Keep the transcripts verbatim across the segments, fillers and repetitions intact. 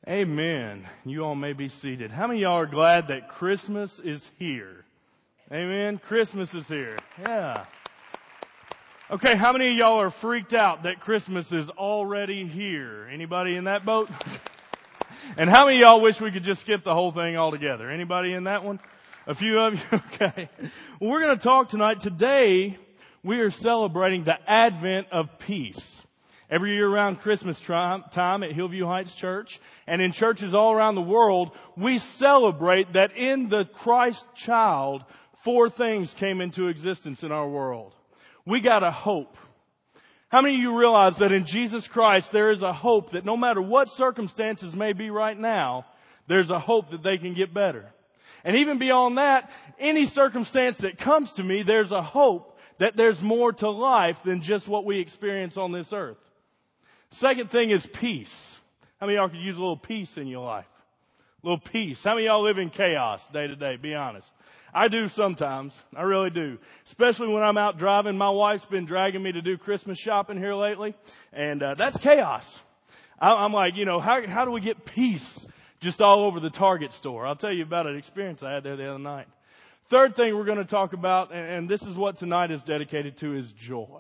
Amen. You all may be seated. How many of y'all are glad that Christmas is here? Amen. Christmas is here. Yeah. Okay, how many of y'all are freaked out that Christmas is already here? Anybody in that boat? And how many of y'all wish we could just skip the whole thing altogether? Anybody in that one? A few of you? Okay. Well, we're going to talk tonight. Today, we are celebrating the advent of peace. Every year around Christmas time at Hillview Heights Church and in churches all around the world, we celebrate that in the Christ child, four things came into existence in our world. We got a hope. How many of you realize that in Jesus Christ there is a hope that no matter what circumstances may be right now, there's a hope that they can get better. And even beyond that, any circumstance that comes to me, there's a hope that there's more to life than just what we experience on this earth. Second thing is peace. How many of y'all could use a little peace in your life? A little peace. How many of y'all live in chaos day to day? Be honest. I do sometimes. I really do. Especially when I'm out driving. My wife's been dragging me to do Christmas shopping here lately. And uh, that's chaos. I, I'm like, you know, how, how do we get peace just all over the Target store? I'll tell you about an experience I had there the other night. Third thing we're going to talk about, and, and this is what tonight is dedicated to, is joy.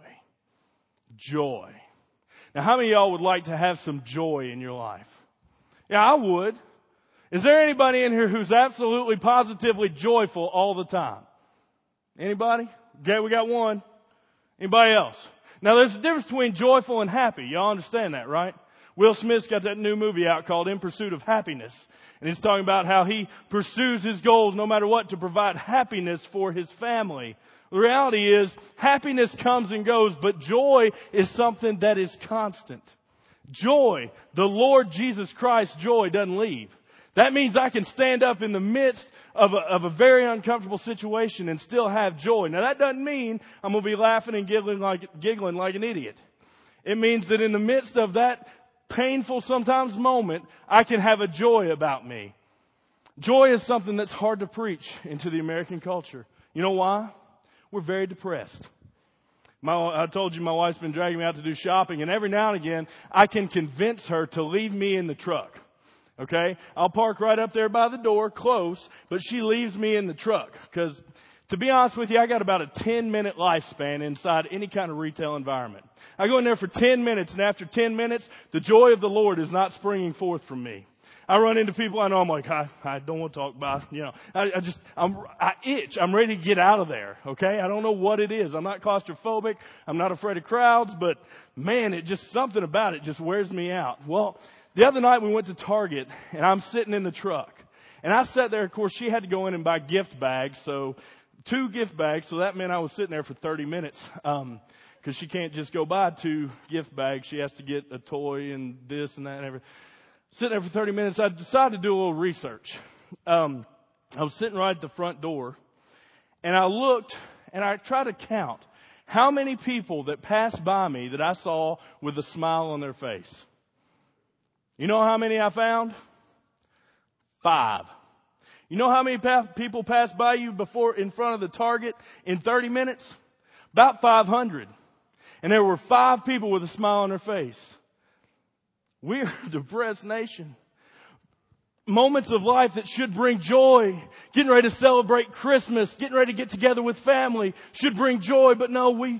Joy. Now, how many of y'all would like to have some joy in your life? Yeah, I would. Is there anybody in here who's absolutely, positively joyful all the time? Anybody? Okay, we got one. Anybody else? Now, there's a difference between joyful and happy. Y'all understand that, right? Will Smith's got that new movie out called In Pursuit of Happiness. And he's talking about how he pursues his goals no matter what to provide happiness for his family. The reality is, happiness comes and goes, but joy is something that is constant. Joy, the Lord Jesus Christ's joy doesn't leave. That means I can stand up in the midst of a, of a very uncomfortable situation and still have joy. Now that doesn't mean I'm going to be laughing and giggling like, giggling like an idiot. It means that in the midst of that painful sometimes moment, I can have a joy about me. Joy is something that's hard to preach into the American culture. You know why? We're very depressed. My, I told you my wife's been dragging me out to do shopping, and every now and again, I can convince her to leave me in the truck. Okay? I'll park right up there by the door, close, but she leaves me in the truck. Because, to be honest with you, I got about a ten-minute lifespan inside any kind of retail environment. I go in there for ten minutes, and after ten minutes, the joy of the Lord is not springing forth from me. I run into people I know, I'm like, I, I don't want to talk about, you know, I, I just, I'm, I itch. I'm ready to get out of there, okay? I don't know what it is. I'm not claustrophobic. I'm not afraid of crowds, but man, it just, something about it just wears me out. Well, the other night we went to Target, and I'm sitting in the truck. And I sat there, of course, she had to go in and buy gift bags, so two gift bags, so that meant I was sitting there for thirty minutes, um, because she can't just go buy two gift bags. She has to get a toy and this and that and everything. Sitting there for thirty minutes, I decided to do a little research. Um, I was sitting right at the front door, and I looked, and I tried to count how many people that passed by me that I saw with a smile on their face. You know how many I found? Five. You know how many pa- people passed by you before in front of the Target in thirty minutes? About five hundred. And there were five people with a smile on their face. We're a depressed nation. Moments of life that should bring joy, getting ready to celebrate Christmas, getting ready to get together with family should bring joy, but no, we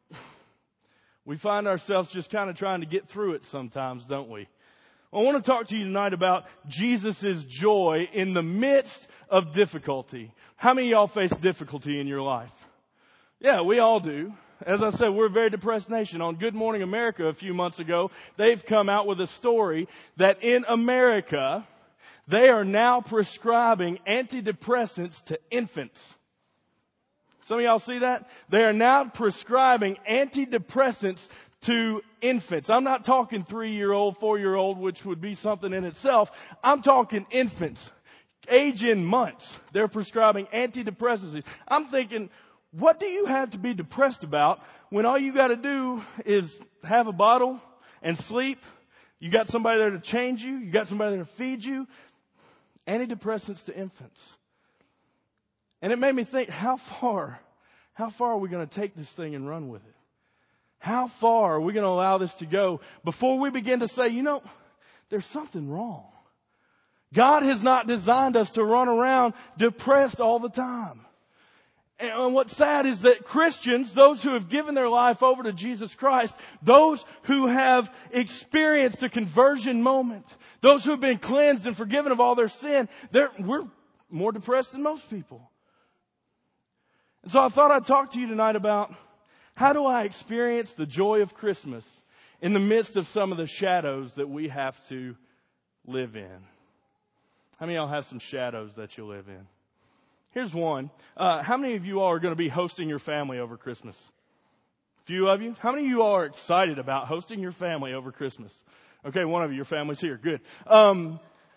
we find ourselves just kind of trying to get through it sometimes, don't we? I want to talk to you tonight about Jesus' joy in the midst of difficulty. How many of y'all face difficulty in your life? Yeah, we all do. As I said, we're a very depressed nation. On Good Morning America a few months ago, they've come out with a story that in America, they are now prescribing antidepressants to infants. Some of y'all see that? They are now prescribing antidepressants to infants. I'm not talking three-year-old, four-year-old, which would be something in itself. I'm talking infants. Age in months. They're prescribing antidepressants. I'm thinking, what do you have to be depressed about when all you got to do is have a bottle and sleep? You got somebody there to change you. You got somebody there to feed you. Antidepressants to infants. And it made me think, how far, how far are we going to take this thing and run with it? How far are we going to allow this to go before we begin to say, you know, there's something wrong? God has not designed us to run around depressed all the time. And what's sad is that Christians, those who have given their life over to Jesus Christ, those who have experienced a conversion moment, those who have been cleansed and forgiven of all their sin, they're, we're more depressed than most people. And so I thought I'd talk to you tonight about how do I experience the joy of Christmas in the midst of some of the shadows that we have to live in. How many of y'all have some shadows that you live in? Here's one. Uh, how many of you all are going to be hosting your family over Christmas? A few of you. How many of you all are excited about hosting your family over Christmas? Okay, one of you, your family's here. Good. Um,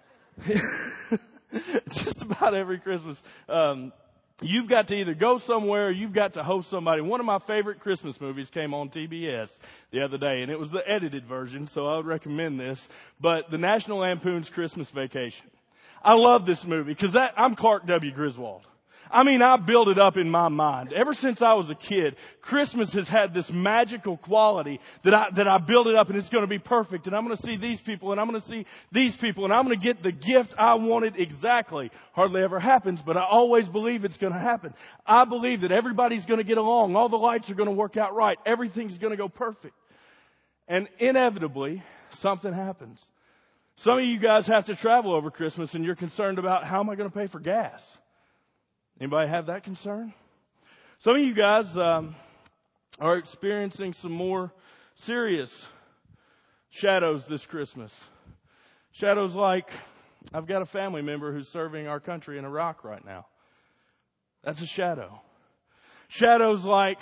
just about every Christmas, um, you've got to either go somewhere or you've got to host somebody. One of my favorite Christmas movies came on T B S the other day, and it was the edited version, so I would recommend this. But the National Lampoon's Christmas Vacation. I love this movie because I'm Clark W. Griswold. I mean, I build it up in my mind. Ever since I was a kid, Christmas has had this magical quality that I, that I build it up and it's going to be perfect. And I'm going to see these people and I'm going to see these people and I'm going to get the gift I wanted exactly. Hardly ever happens, but I always believe it's going to happen. I believe that everybody's going to get along. All the lights are going to work out right. Everything's going to go perfect. And inevitably, something happens. Some of you guys have to travel over Christmas and you're concerned about how am I going to pay for gas? Anybody have that concern? Some of you guys um, are experiencing some more serious shadows this Christmas. Shadows like, I've got a family member who's serving our country in Iraq right now. That's a shadow. Shadows like,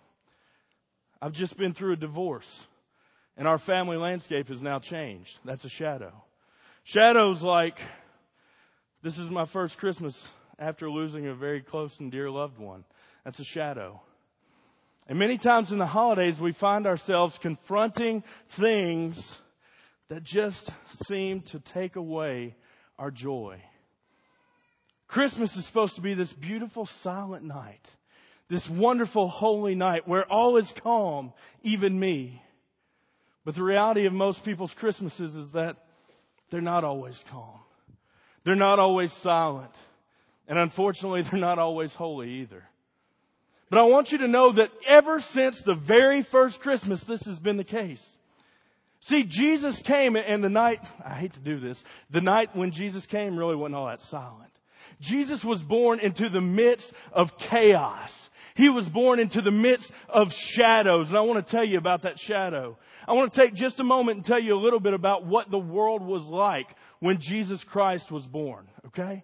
I've just been through a divorce and our family landscape has now changed. That's a shadow. Shadows like, this is my first Christmas after losing a very close and dear loved one. That's a shadow. And many times in the holidays, we find ourselves confronting things that just seem to take away our joy. Christmas is supposed to be this beautiful silent night, this wonderful holy night where all is calm, even me. But the reality of most people's Christmases is that they're not always calm. They're not always silent. And unfortunately, they're not always holy either. But I want you to know that ever since the very first Christmas, this has been the case. See, Jesus came, and the night, I hate to do this, the night when Jesus came really wasn't all that silent. Jesus was born into the midst of chaos. He was born into the midst of shadows. And I want to tell you about that shadow. I want to take just a moment and tell you a little bit about what the world was like when Jesus Christ was born. Okay?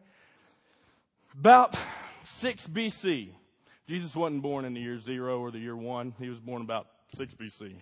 About six B C. Jesus wasn't born in the year zero or the year one. He was born about six B C.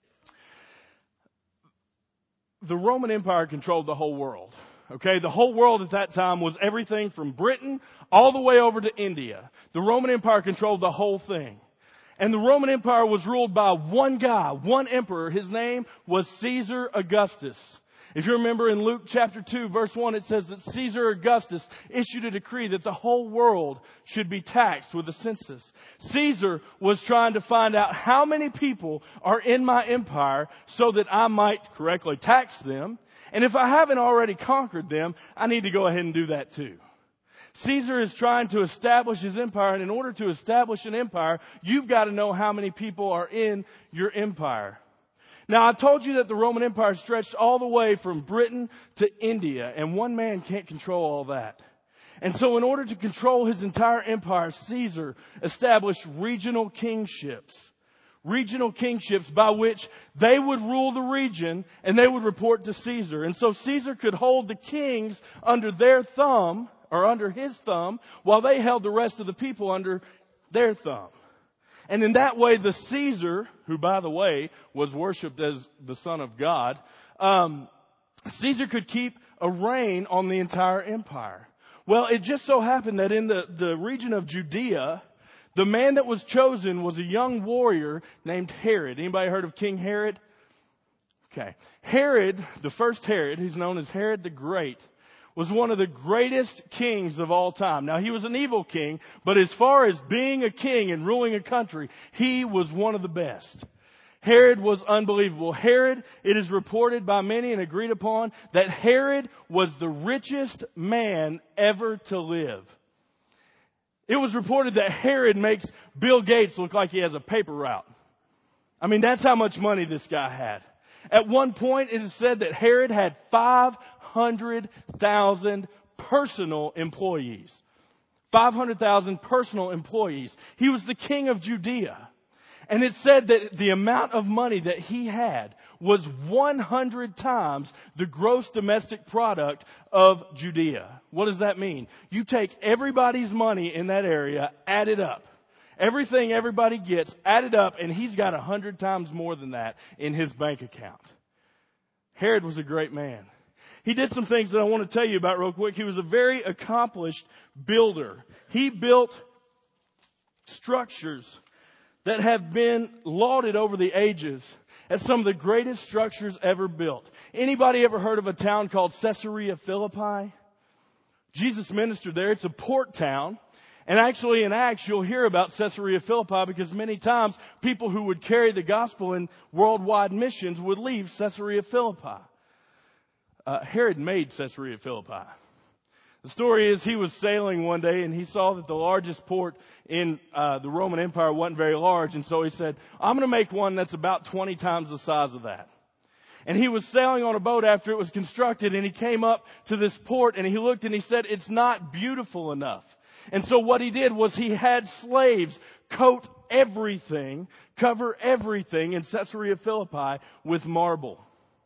The Roman Empire controlled the whole world. Okay, the whole world at that time was everything from Britain all the way over to India. The Roman Empire controlled the whole thing. And the Roman Empire was ruled by one guy, one emperor. His name was Caesar Augustus. If you remember in Luke chapter two, verse one, it says that Caesar Augustus issued a decree that the whole world should be taxed with a census. Caesar was trying to find out how many people are in my empire so that I might correctly tax them. And if I haven't already conquered them, I need to go ahead and do that too. Caesar is trying to establish his empire, and in order to establish an empire, you've got to know how many people are in your empire. Now, I told you that the Roman Empire stretched all the way from Britain to India, and one man can't control all that. And so in order to control his entire empire, Caesar established regional kingships. Regional kingships by which they would rule the region and they would report to Caesar. And so Caesar could hold the kings under their thumb, or under his thumb, while they held the rest of the people under their thumb. And in that way, the Caesar, who, by the way, was worshipped as the Son of God, um, Caesar could keep a reign on the entire empire. Well, it just so happened that in the, the region of Judea, the man that was chosen was a young warrior named Herod. Anybody heard of King Herod? Okay. Herod, the first Herod, who's known as Herod the Great, was one of the greatest kings of all time. Now, he was an evil king, but as far as being a king and ruling a country, he was one of the best. Herod was unbelievable. Herod, it is reported by many and agreed upon that Herod was the richest man ever to live. It was reported that Herod makes Bill Gates look like he has a paper route. I mean, that's how much money this guy had. At one point, it is said that Herod had five hundred thousand personal employees. five hundred thousand personal employees. He was the king of Judea. And it said that the amount of money that he had was one hundred times the gross domestic product of Judea. What does that mean? You take everybody's money in that area, add it up. Everything everybody gets, add it up, and he's got one hundred times more than that in his bank account. Herod was a great man. He did some things that I want to tell you about real quick. He was a very accomplished builder. He built structures that have been lauded over the ages as some of the greatest structures ever built. Anybody ever heard of a town called Caesarea Philippi? Jesus ministered there. It's a port town. And actually in Acts, you'll hear about Caesarea Philippi because many times people who would carry the gospel in worldwide missions would leave Caesarea Philippi. Uh, Herod made Caesarea Philippi. The story is he was sailing one day and he saw that the largest port in uh, the Roman Empire wasn't very large. And so he said, I'm going to make one that's about twenty times the size of that. And he was sailing on a boat after it was constructed and he came up to this port and he looked and he said, it's not beautiful enough. And so what he did was he had slaves coat everything, cover everything in Caesarea Philippi with marble.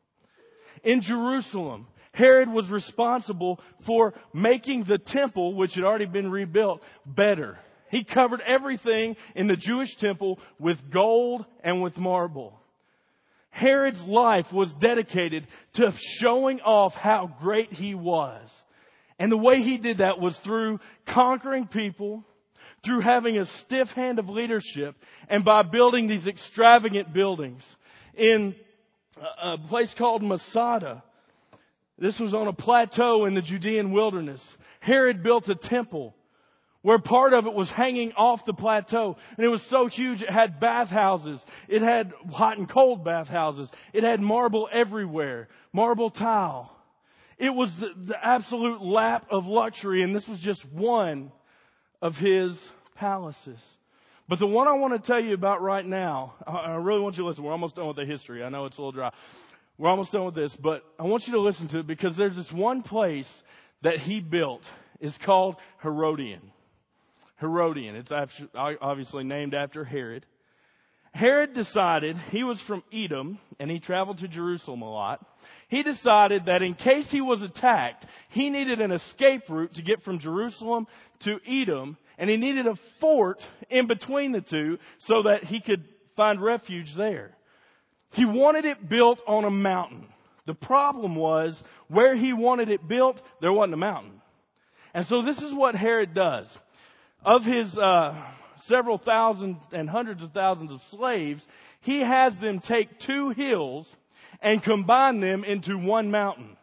In Jerusalem, Herod was responsible for making the temple, which had already been rebuilt, better. He covered everything in the Jewish temple with gold and with marble. Herod's life was dedicated to showing off how great he was. And the way he did that was through conquering people, through having a stiff hand of leadership, and by building these extravagant buildings. In a place called Masada, this was on a plateau in the Judean wilderness. Herod built a temple where part of it was hanging off the plateau. And it was so huge, it had bathhouses. It had hot and cold bathhouses. It had marble everywhere, marble tile. It was the, the absolute lap of luxury, and this was just one of his palaces. But the one I want to tell you about right now, I really want you to listen. We're almost done with the history. I know it's a little dry. We're almost done with this, but I want you to listen to it because there's this one place that he built. It's called Herodian. Herodian. It's obviously named after Herod. Herod decided, he was from Edom, and he traveled to Jerusalem a lot. He decided that in case he was attacked, he needed an escape route to get from Jerusalem to Edom, and he needed a fort in between the two so that he could find refuge there. He wanted it built on a mountain. The problem was, where he wanted it built, there wasn't a mountain. And so this is what Herod does. Of his uh, several thousand and hundreds of thousands of slaves, he has them take two hills and combine them into one mountain.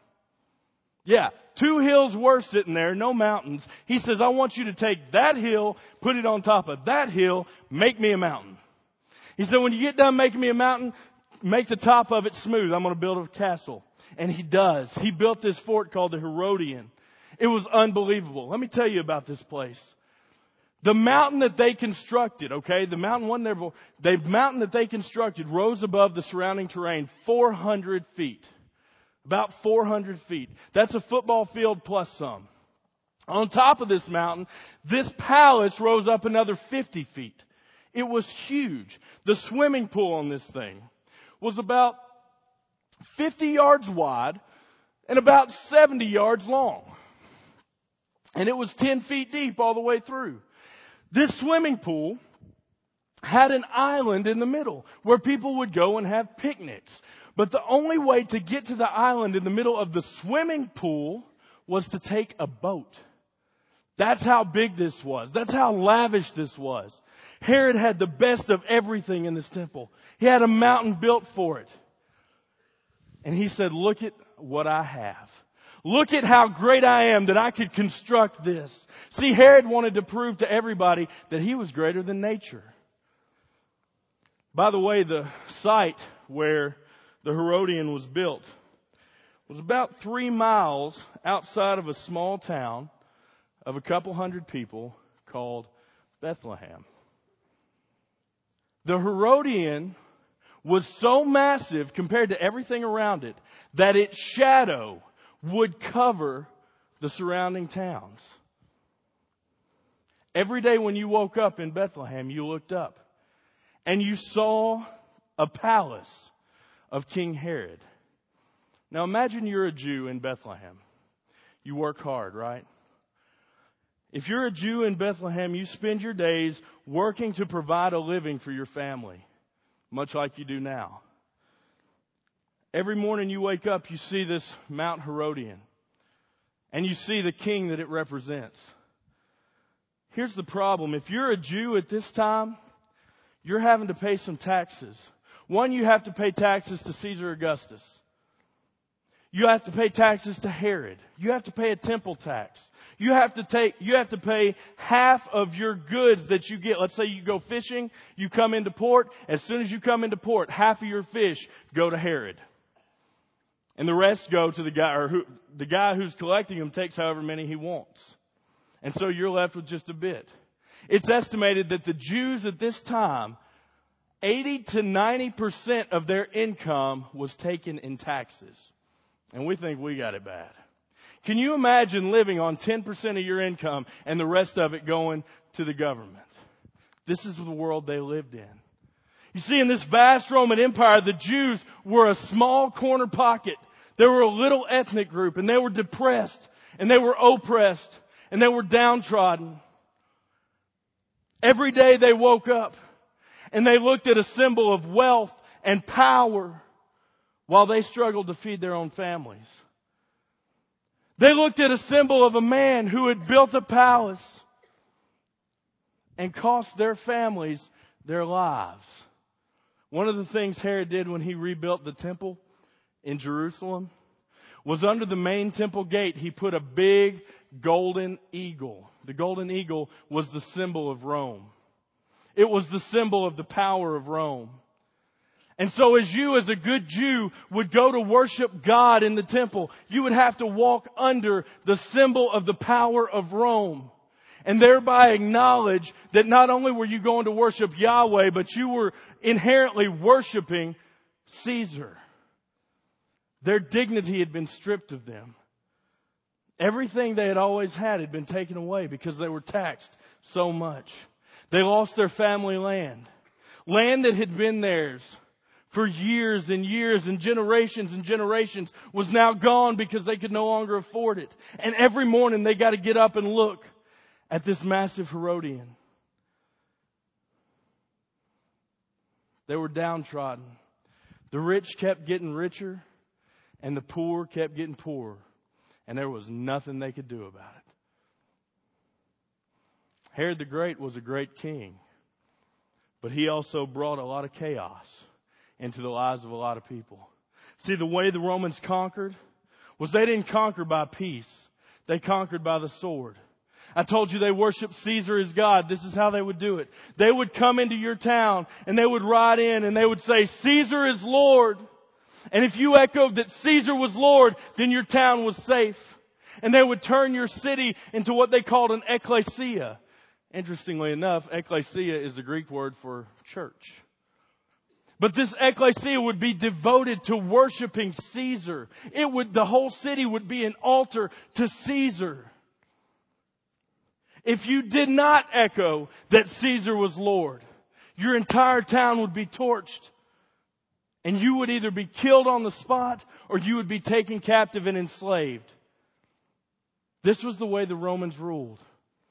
Yeah, two hills were sitting there, no mountains. He says, I want you to take that hill, put it on top of that hill, make me a mountain. He said, when you get done making me a mountain, make the top of it smooth. I'm going to build a castle. And he does. He built this fort called the Herodian. It was unbelievable. Let me tell you about this place. The mountain that they constructed, okay, the mountain wasn't there before. The mountain that they constructed rose above the surrounding terrain four hundred feet. About four hundred feet. That's a football field plus some. On top of this mountain, this palace rose up another fifty feet. It was huge. The swimming pool on this thing was about fifty yards wide and about seventy yards long. And it was ten feet deep all the way through. This swimming pool had an island in the middle where people would go and have picnics. But the only way to get to the island in the middle of the swimming pool was to take a boat. That's how big this was. That's how lavish this was. Herod had the best of everything in this temple. He had a mountain built for it. And he said, look at what I have. Look at how great I am that I could construct this. See, Herod wanted to prove to everybody that he was greater than nature. By the way, the site where the Herodian was built was about three miles outside of a small town of a couple hundred people called Bethlehem. The Herodian was so massive compared to everything around it that its shadow would cover the surrounding towns. Every day when you woke up in Bethlehem, you looked up and you saw a palace of King Herod. Now imagine you're a Jew in Bethlehem. You work hard, right? If you're a Jew in Bethlehem, you spend your days working to provide a living for your family, much like you do now. Every morning you wake up, you see this Mount Herodian, and you see the king that it represents. Here's the problem. If you're a Jew at this time, you're having to pay some taxes. One, you have to pay taxes to Caesar Augustus. You have to pay taxes to Herod. You have to pay a temple tax. You have to take, you have to pay half of your goods that you get. Let's say you go fishing, you come into port. As soon as you come into port, half of your fish go to Herod. And the rest go to the guy, or who, the guy who's collecting them takes however many he wants. And so you're left with just a bit. It's estimated that the Jews at this time, eighty to ninety percent of their income was taken in taxes. And we think we got it bad. Can you imagine living on ten percent of your income and the rest of it going to the government? This is the world they lived in. You see, in this vast Roman Empire, the Jews were a small corner pocket. They were a little ethnic group, and they were depressed, and they were oppressed, and they were downtrodden. Every day they woke up, and they looked at a symbol of wealth and power while they struggled to feed their own families. They looked at a symbol of a man who had built a palace and cost their families their lives. One of the things Herod did when he rebuilt the temple in Jerusalem was under the main temple gate, he put a big golden eagle. The golden eagle was the symbol of Rome. It was the symbol of the power of Rome. And so as you, as a good Jew, would go to worship God in the temple, you would have to walk under the symbol of the power of Rome. And thereby acknowledge that not only were you going to worship Yahweh, but you were inherently worshiping Caesar. Their dignity had been stripped of them. Everything they had always had had been taken away because they were taxed so much. They lost their family land. Land that had been theirs for years and years and generations and generations was now gone because they could no longer afford it. And every morning they got to get up and look at this massive Herodian. They were downtrodden. The rich kept getting richer and the poor kept getting poorer. And there was nothing they could do about it. Herod the Great was a great king, but he also brought a lot of chaos into the lives of a lot of people. See, the way the Romans conquered was they didn't conquer by peace. They conquered by the sword. I told you they worshiped Caesar as God. This is how they would do it. They would come into your town and they would ride in and they would say, Caesar is Lord. And if you echoed that Caesar was Lord, then your town was safe. And they would turn your city into what they called an ecclesia. Interestingly enough, ecclesia is the Greek word for church. But this ecclesia would be devoted to worshiping Caesar. It would, the whole city would be an altar to Caesar. If you did not echo that Caesar was Lord, your entire town would be torched. And you would either be killed on the spot or you would be taken captive and enslaved. This was the way the Romans ruled.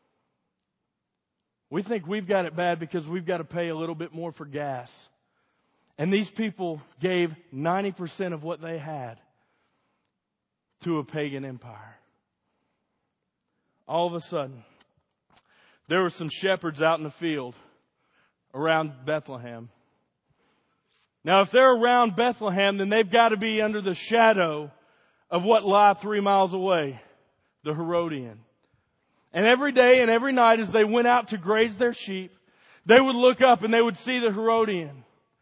We think we've got it bad because we've got to pay a little bit more for gas. And these people gave ninety percent of what they had to a pagan empire. All of a sudden, there were some shepherds out in the field around Bethlehem. Now, if they're around Bethlehem, then they've got to be under the shadow of what lie three miles away, the Herodian. And every day and every night as they went out to graze their sheep, they would look up and they would see the Herodian.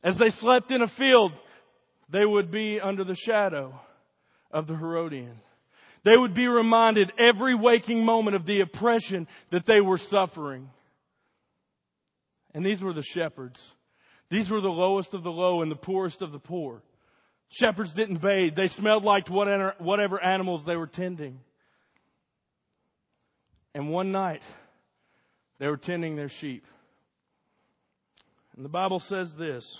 As they slept in a field, they would be under the shadow of the Herodian. They would be reminded every waking moment of the oppression that they were suffering. And these were the shepherds. These were the lowest of the low and the poorest of the poor. Shepherds didn't bathe. They smelled like whatever animals they were tending. And one night, they were tending their sheep. And the Bible says this.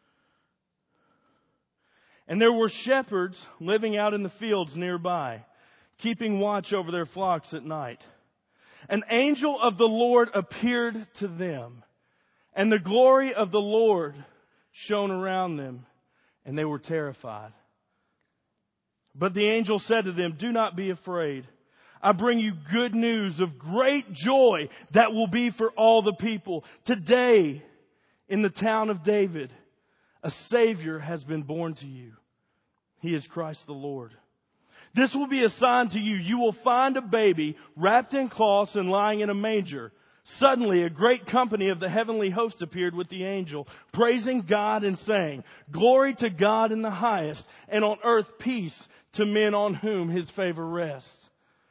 And there were shepherds living out in the fields nearby, keeping watch over their flocks at night. An angel of the Lord appeared to them, and the glory of the Lord shone around them, and they were terrified. But the angel said to them, "Do not be afraid. I bring you good news of great joy that will be for all the people. Today, in the town of David, a Savior has been born to you. He is Christ the Lord. This will be a sign to you. You will find a baby wrapped in cloths and lying in a manger." Suddenly, a great company of the heavenly host appeared with the angel, praising God and saying, "Glory to God in the highest, and on earth peace to men on whom His favor rests."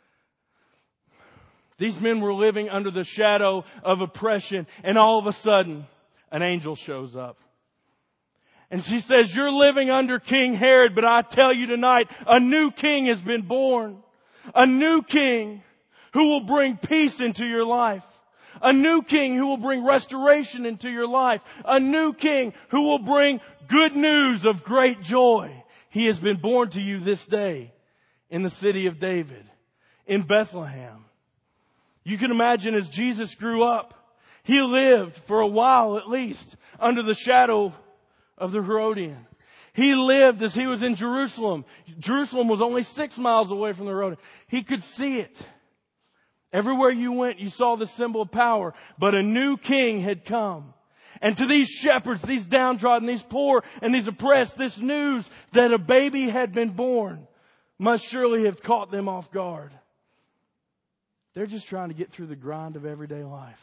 These men were living under the shadow of oppression, and all of a sudden, an angel shows up. And she says, "You're living under King Herod, but I tell you tonight, a new king has been born. A new king who will bring peace into your life. A new king who will bring restoration into your life. A new king who will bring good news of great joy. He has been born to you this day in the city of David, in Bethlehem." You can imagine as Jesus grew up, He lived for a while at least under the shadow of the Herodian. He lived as He was in Jerusalem. Jerusalem was only six miles away from the Herodian. He could see it. Everywhere you went, you saw the symbol of power. But a new king had come. And to these shepherds, these downtrodden, these poor, and these oppressed, this news that a baby had been born must surely have caught them off guard. They're just trying to get through the grind of everyday life.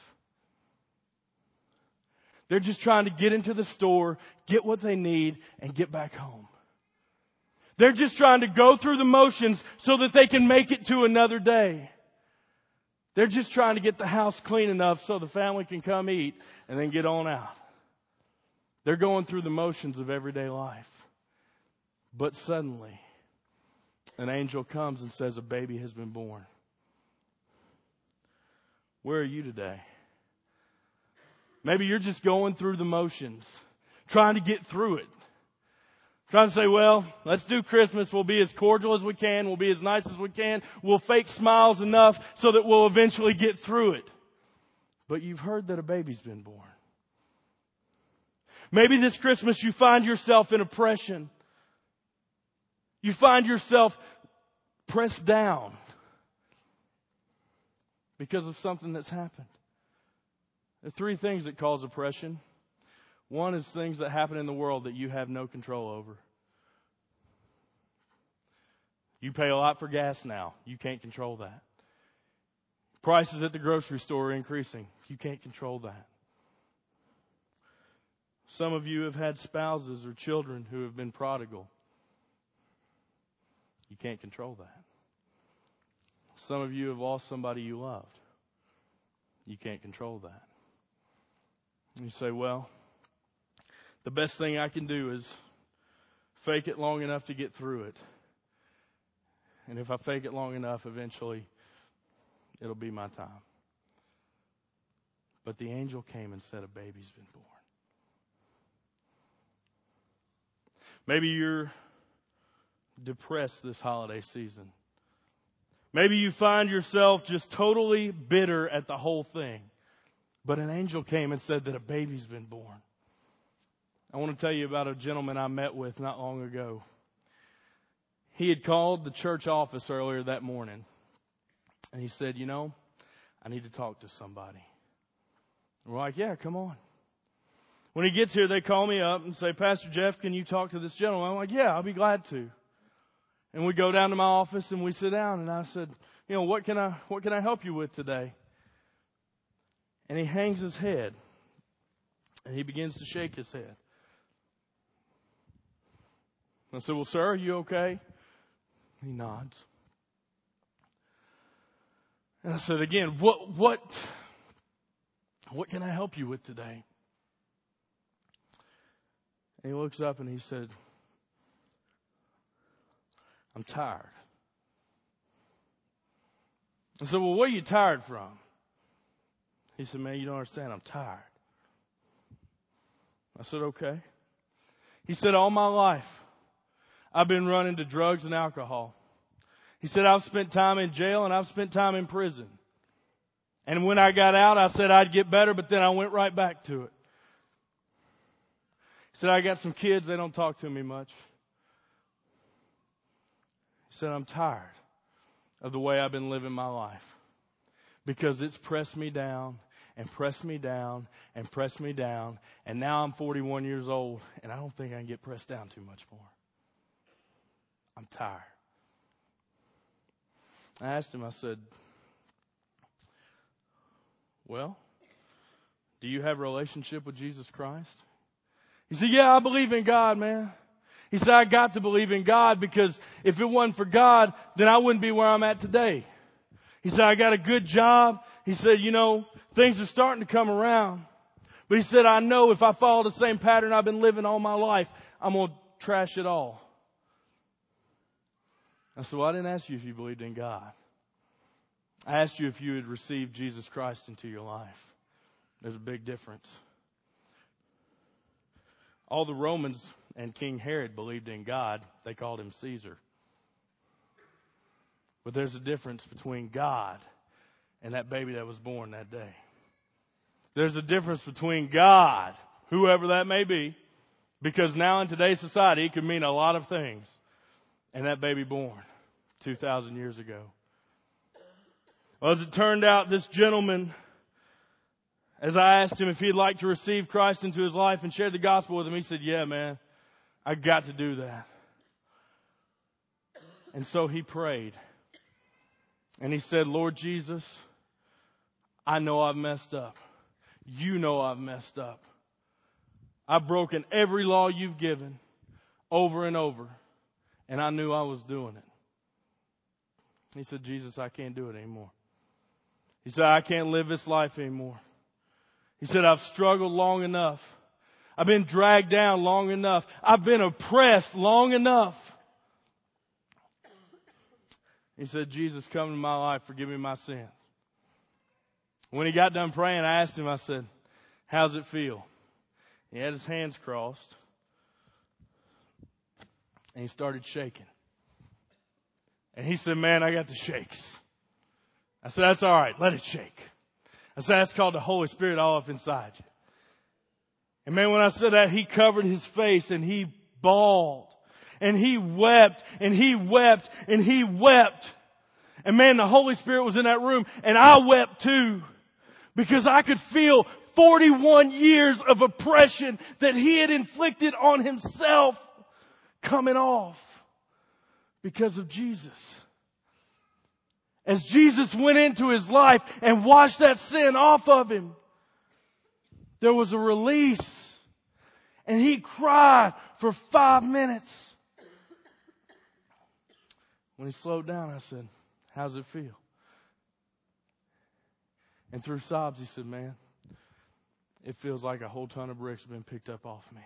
They're just trying to get into the store, get what they need, and get back home. They're just trying to go through the motions so that they can make it to another day. They're just trying to get the house clean enough so the family can come eat and then get on out. They're going through the motions of everyday life. But suddenly, an angel comes and says a baby has been born. Where are you today? Maybe you're just going through the motions, trying to get through it. Trying to say, well, let's do Christmas. We'll be as cordial as we can. We'll be as nice as we can. We'll fake smiles enough so that we'll eventually get through it. But you've heard that a baby's been born. Maybe this Christmas you find yourself in oppression. You find yourself pressed down because of something that's happened. There are three things that cause oppression. One is things that happen in the world that you have no control over. You pay a lot for gas now. You can't control that. Prices at the grocery store are increasing. You can't control that. Some of you have had spouses or children who have been prodigal. You can't control that. Some of you have lost somebody you loved. You can't control that. And you say, well, the best thing I can do is fake it long enough to get through it. And if I fake it long enough, eventually it'll be my time. But the angel came and said a baby's been born. Maybe you're depressed this holiday season. Maybe you find yourself just totally bitter at the whole thing. But an angel came and said that a baby's been born. I want to tell you about a gentleman I met with not long ago. He had called the church office earlier that morning. And he said, you know, I need to talk to somebody. We're like, yeah, come on. When he gets here, they call me up and say, Pastor Jeff, can you talk to this gentleman? I'm like, yeah, I'll be glad to. And we go down to my office and we sit down. And I said, you know, what can I, what can I help you with today? And he hangs his head. And he begins to shake his head. I said, well, sir, are you okay? He nods. And I said, again, what, what, what can I help you with today? And he looks up and he said, I'm tired. I said, well, what are you tired from? He said, man, you don't understand. I'm tired. I said, okay. He said, all my life, I've been running to drugs and alcohol. He said, I've spent time in jail and I've spent time in prison. And when I got out, I said I'd get better, but then I went right back to it. He said, I got some kids, they don't talk to me much. He said, I'm tired of the way I've been living my life because it's pressed me down and pressed me down and pressed me down. And now I'm forty-one years old and I don't think I can get pressed down too much more. I'm tired. I asked him, I said, well, do you have a relationship with Jesus Christ? He said, yeah, I believe in God, man. He said, I got to believe in God because if it wasn't for God, then I wouldn't be where I'm at today. He said, I got a good job. He said, you know, things are starting to come around. But he said, I know if I follow the same pattern I've been living all my life, I'm going to trash it all. I said, well, I didn't ask you if you believed in God. I asked you if you had received Jesus Christ into your life. There's a big difference. All the Romans and King Herod believed in God. They called him Caesar. But there's a difference between God and that baby that was born that day. There's a difference between God, whoever that may be, because now in today's society it could mean a lot of things, and that baby born two thousand years ago. Well, as it turned out, this gentleman, as I asked him if he'd like to receive Christ into his life and share the gospel with him, he said, yeah, man, I got to do that. And so he prayed. And he said, Lord Jesus, I know I've messed up. You know I've messed up. I've broken every law you've given over and over. And I knew I was doing it. He said, Jesus, I can't do it anymore. He said, I can't live this life anymore. He said, I've struggled long enough. I've been dragged down long enough. I've been oppressed long enough. He said, Jesus, come into my life, forgive me my sin. When he got done praying, I asked him, I said, how's it feel? He had his hands crossed. And he started shaking. And he said, man, I got the shakes. I said, that's all right. Let it shake. I said, that's called the Holy Spirit all up inside you. And man, when I said that, he covered his face and he bawled. And he wept and he wept and he wept. And man, the Holy Spirit was in that room and I wept too. Because I could feel forty-one years of oppression that he had inflicted on himself coming off because of Jesus. As Jesus went into his life and washed that sin off of him, there was a release. And he cried for five minutes. When he slowed down, I said, how's it feel? And through sobs, he said, man, it feels like a whole ton of bricks have been picked up off me.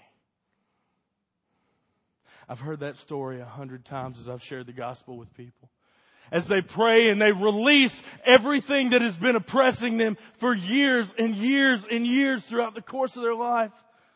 I've heard that story a hundred times as I've shared the gospel with people. As they pray and they release everything that has been oppressing them for years and years and years throughout the course of their life.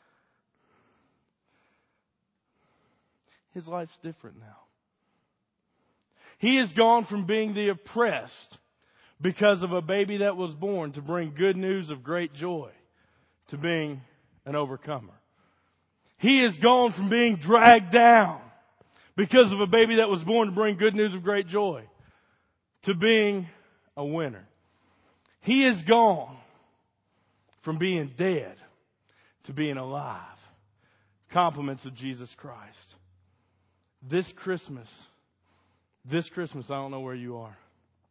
His life's different now. He has gone from being the oppressed because of a baby that was born to bring good news of great joy to being an overcomer. He has gone from being dragged down because of a baby that was born to bring good news of great joy to being a winner. He has gone from being dead to being alive. Compliments of Jesus Christ. This Christmas, this Christmas, I don't know where you are.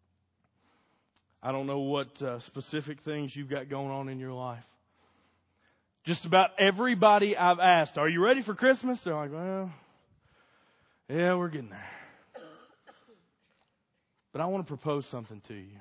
I don't know what uh, specific things you've got going on in your life. Just about everybody I've asked, are you ready for Christmas? They're like, well, Yeah, we're getting there. But I want to propose something to you.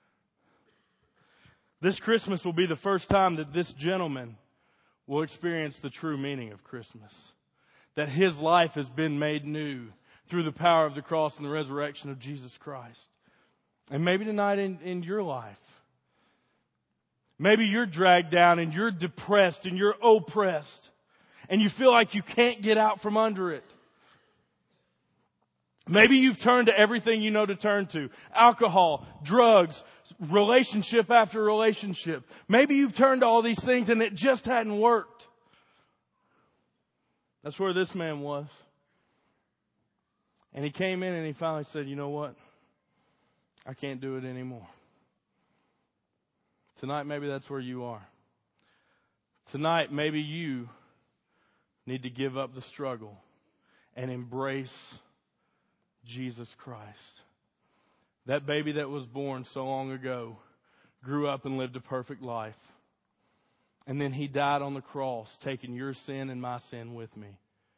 This Christmas will be the first time that this gentleman will experience the true meaning of Christmas. That his life has been made new through the power of the cross and the resurrection of Jesus Christ. And maybe tonight in, in your life, maybe you're dragged down and you're depressed and you're oppressed and you feel like you can't get out from under it. Maybe you've turned to everything you know to turn to. Alcohol, drugs, relationship after relationship. Maybe you've turned to all these things and it just hadn't worked. That's where this man was. And he came in and he finally said, you know what? I can't do it anymore. Tonight, maybe that's where you are. Tonight, maybe you need to give up the struggle and embrace Jesus Christ. That baby that was born so long ago grew up and lived a perfect life. And then He died on the cross, taking your sin and my sin with me.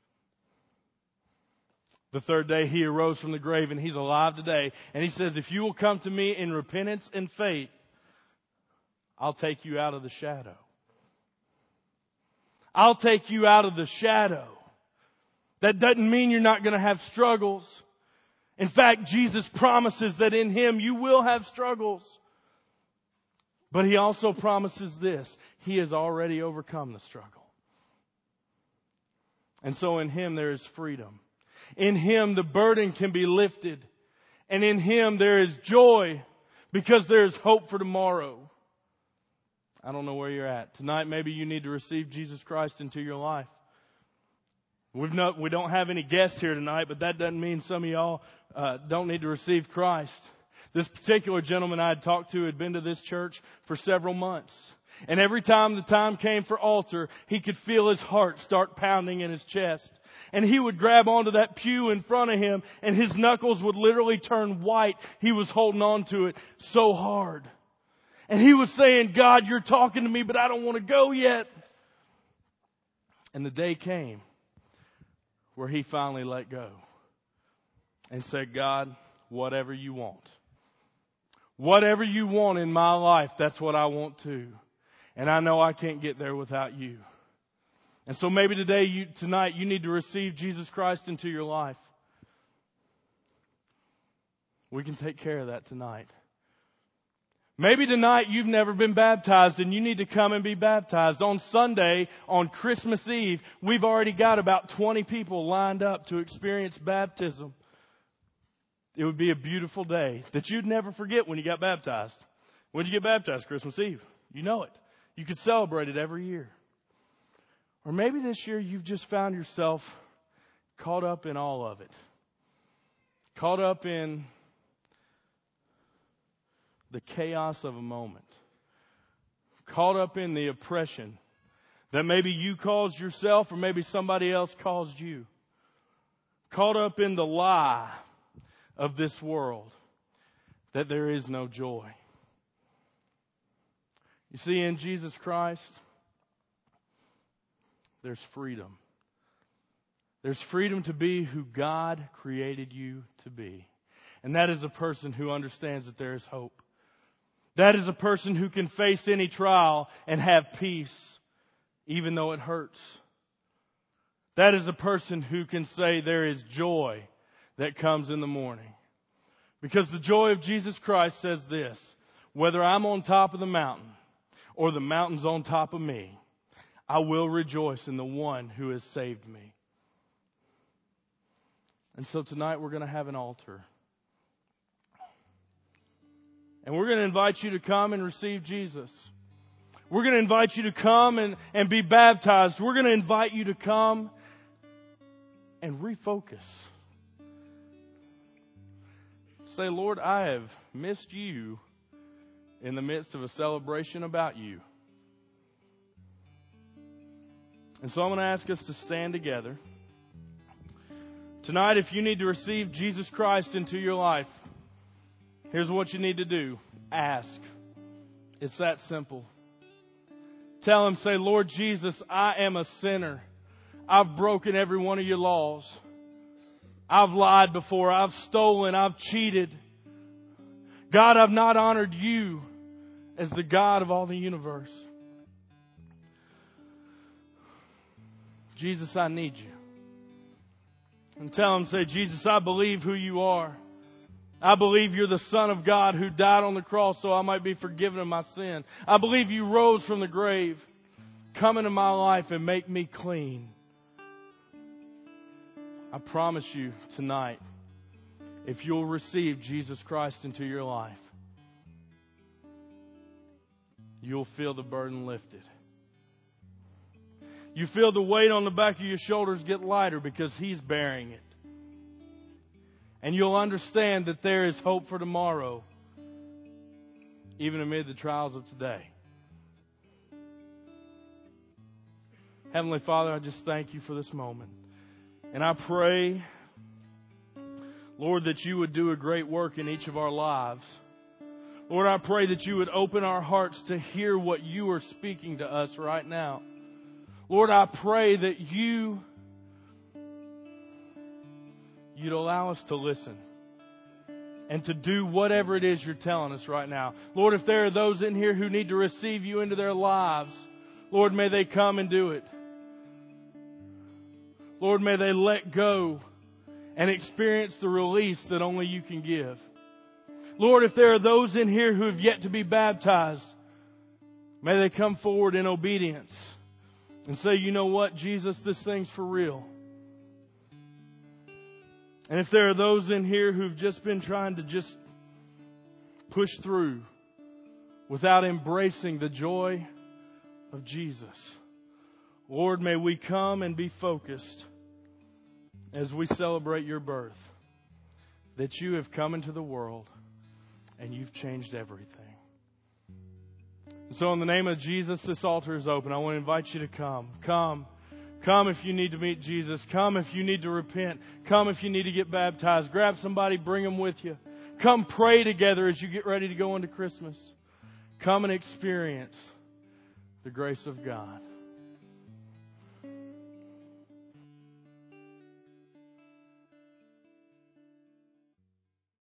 The third day He arose from the grave and He's alive today. And He says, if you will come to me in repentance and faith, I'll take you out of the shadow. I'll take you out of the shadow. That doesn't mean you're not going to have struggles. In fact, Jesus promises that in Him you will have struggles. But He also promises this. He has already overcome the struggle. And so in Him there is freedom. In Him the burden can be lifted. And in Him there is joy because there is hope for tomorrow. I don't know where you're at. Tonight maybe you need to receive Jesus Christ into your life. We've not, we don't have any guests here tonight, but that doesn't mean some of y'all uh, don't need to receive Christ. This particular gentleman I had talked to had been to this church for several months. And every time the time came for altar, he could feel his heart start pounding in his chest. And he would grab onto that pew in front of him and his knuckles would literally turn white. He was holding on to it so hard. And he was saying, God, you're talking to me, but I don't want to go yet. And the day came where he finally let go and said, God, whatever you want. Whatever you want in my life, that's what I want too. And I know I can't get there without you. And so maybe today, you, tonight, you need to receive Jesus Christ into your life. We can take care of that tonight. Maybe tonight you've never been baptized and you need to come and be baptized. On Sunday, on Christmas Eve, we've already got about twenty people lined up to experience baptism. It would be a beautiful day that you'd never forget when you got baptized. When did you get baptized? Christmas Eve. You know it. You could celebrate it every year. Or maybe this year you've just found yourself caught up in all of it. Caught up in the chaos of a moment. Caught up in the oppression that maybe you caused yourself or maybe somebody else caused you. Caught up in the lie of this world that there is no joy. You see, in Jesus Christ, there's freedom. There's freedom to be who God created you to be. And that is a person who understands that there is hope. That is a person who can face any trial and have peace, even though it hurts. That is a person who can say there is joy that comes in the morning. Because the joy of Jesus Christ says this, whether I'm on top of the mountain or the mountain's on top of me, I will rejoice in the one who has saved me. And so tonight we're going to have an altar. And we're going to invite you to come and receive Jesus. We're going to invite you to come and, and be baptized. We're going to invite you to come and refocus. Say, Lord, I have missed you in the midst of a celebration about you. And so I'm going to ask us to stand together. Tonight, if you need to receive Jesus Christ into your life, here's what you need to do. Ask. It's that simple. Tell Him, say, Lord Jesus, I am a sinner. I've broken every one of your laws. I've lied before. I've stolen. I've cheated. God, I've not honored you as the God of all the universe. Jesus, I need you. And tell him, say, Jesus, I believe who you are. I believe you're the Son of God who died on the cross so I might be forgiven of my sin. I believe you rose from the grave. Come into my life and make me clean. I promise you tonight, if you'll receive Jesus Christ into your life, you'll feel the burden lifted. You feel the weight on the back of your shoulders get lighter because He's bearing it. And you'll understand that there is hope for tomorrow, even amid the trials of today. Heavenly Father, I just thank you for this moment. And I pray, Lord, that you would do a great work in each of our lives. Lord, I pray that you would open our hearts to hear what you are speaking to us right now. Lord, I pray that you You'd allow us to listen and to do whatever it is you're telling us right now. Lord, if there are those in here who need to receive you into their lives, Lord, may they come and do it. Lord, may they let go and experience the release that only you can give. Lord, if there are those in here who have yet to be baptized, may they come forward in obedience and say, you know what, Jesus, this thing's for real. And if there are those in here who've just been trying to just push through without embracing the joy of Jesus, Lord, may we come and be focused as we celebrate your birth, that you have come into the world and you've changed everything. And so in the name of Jesus, this altar is open. I want to invite you to come. Come. Come if you need to meet Jesus. Come if you need to repent. Come if you need to get baptized. Grab somebody, bring them with you. Come pray together as you get ready to go into Christmas. Come and experience the grace of God.